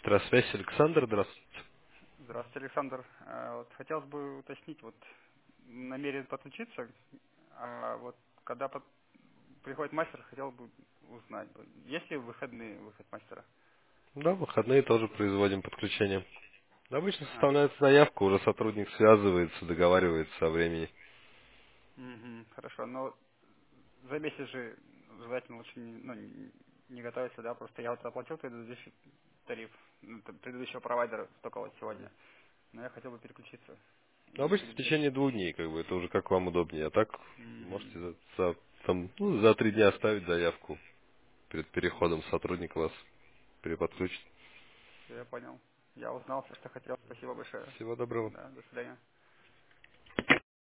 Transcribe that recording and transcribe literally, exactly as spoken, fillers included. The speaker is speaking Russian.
Электросвязь, Александр, здравствуйте. Здравствуйте, Александр. Э, Вот хотелось бы уточнить, вот намерен подключиться, а вот когда под- приходит мастер, хотел бы узнать, бы, есть ли выходные выход мастера? Да, в выходные тоже производим подключение. Обычно А, составляется заявка, уже сотрудник связывается, договаривается о времени. мгм, хорошо, но за месяц же желательно лучше не, ну, не не готовиться, да, просто я вот оплатил предыдущий тариф ну, т- предыдущего провайдера только вот сегодня, но я хотел бы переключиться Но и обычно в перед этим. течение двух дней, как бы, это уже как вам удобнее. А так Мгм, можете за, за, там, ну, за три дня оставить заявку. Перед переходом сотрудник вас переподключит. всё, я понял. Я узнал все, что хотел. Спасибо большое. Всего доброго. Да, до свидания.